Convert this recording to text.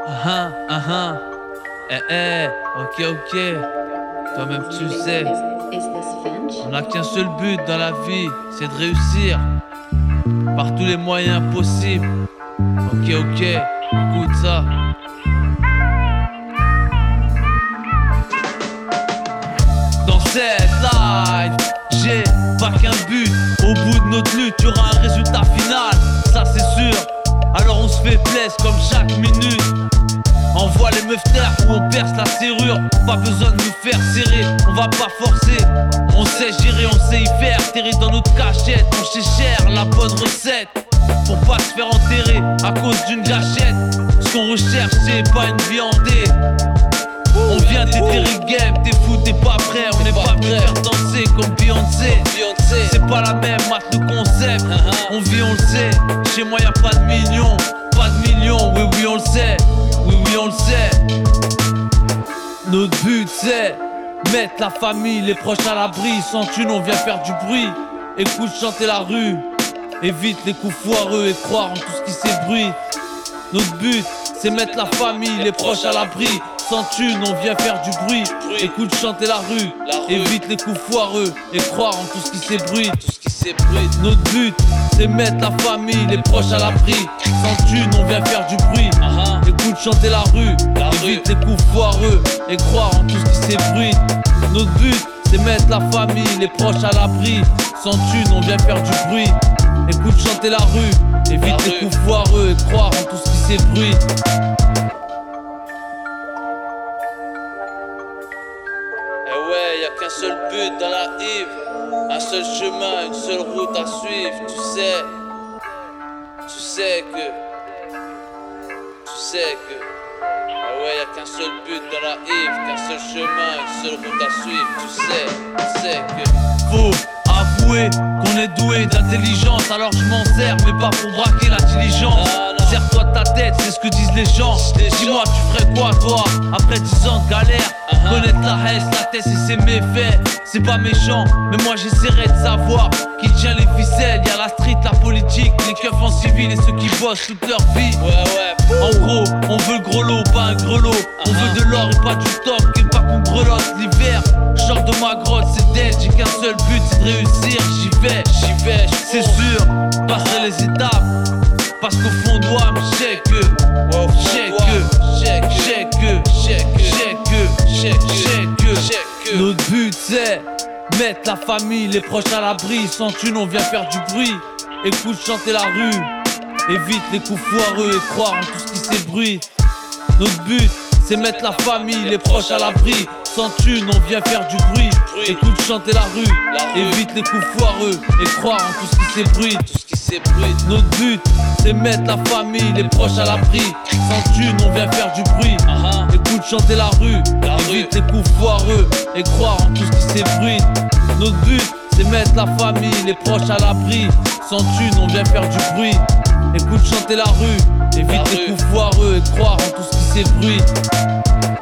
Ok. Toi-même tu sais, on n'a qu'un seul but dans la vie, c'est de réussir par tous les moyens possibles. Ok, écoute ça. Dans cette life, j'ai pas qu'un but. Au bout de notre lutte, y aura un résultat final, ça c'est sûr. Alors on se fait plaisir comme chaque minute. Envoie les meufs terre où on perce la serrure. Pas besoin de nous faire serrer, on va pas forcer. On sait gérer, on sait y faire. Terrer dans notre cachette, on sait cher la bonne recette. Pour pas se faire enterrer à cause d'une gâchette. Ce qu'on recherche c'est pas une vie hantée. On vient d'éterrer game, t'es fou, t'es pas prêt. On n'est pas prêt à faire danser comme Beyoncé. C'est pas la même, mate le concept. On vit, on le sait, chez moi y'a pas de millions. Pas de millions, oui on le sait. Oui on le sait. Notre but c'est mettre la famille, les proches à l'abri. Sans thune on vient faire du bruit. Écoute chanter la rue. Évite les coups foireux et croire en tout ce qui s'ébruite. Notre but c'est mettre la famille, les proches à l'abri. Sans thune on vient faire du bruit. Écoute chanter la rue. Évite les coups foireux et croire en tout ce qui s'ébruite. Notre but c'est mettre la famille, les proches à l'abri. Sans thune on vient faire du bruit. Écoute chanter la rue. Évite les coups foireux et croire en tout ce qui s'ébruite. Notre but c'est mettre la famille, les proches à l'abri. Sans thune on vient faire du bruit. Écoute chanter la rue. Évite les coups foireux et croire en tout ce qui s'ébruite. Y'a qu'un seul but dans la Yves, un seul chemin, une seule route à suivre. Tu sais que y'a qu'un seul but dans la Yves, qu'un seul chemin, une seule route à suivre. Tu sais que faut avouer qu'on est doué d'intelligence. Alors je m'en sers mais pas pour braquer la diligence. Serre-toi de ta tête, c'est ce que disent les gens. Dis-moi tu ferais quoi toi après 10 ans de galère. Connaître la haine, la tête et ses méfaits. C'est pas méchant, mais moi j'essaierai de savoir qui tient les ficelles. Y'a la street, la politique, les keufs en civil et ceux qui bossent toute leur vie. En gros, on veut le gros lot, pas un grelot. On veut de l'or et pas du top, et pas qu'on grelotte l'hiver. J'sors de ma grotte, c'est dead, j'ai qu'un seul but, c'est de réussir. J'y vais, c'est sûr, passer les étapes. Parce qu'au fond de moi, notre but c'est mettre la famille, les proches à l'abri. Sans thune on vient faire du bruit. Écoute chanter la rue. Évite les coups foireux et croire en tout ce qui s'ébruite. Notre but c'est mettre la famille, les proches à l'abri. Sans thune on vient faire du bruit. Écoute chanter la rue. Évite les coups foireux et croire en tout ce qui s'ébruite. Notre but c'est mettre la famille, les proches à l'abri. Sans thune on vient faire du bruit. Écoute chanter la rue. Évite les coups foireux et croire en tout ce qui s'ébruite. Notre but c'est mettre la famille, les proches à l'abri. Sans thune on vient faire du bruit. Écoute chanter la rue. Évite les coups foireux et croire en tout ce qui s'ébruite.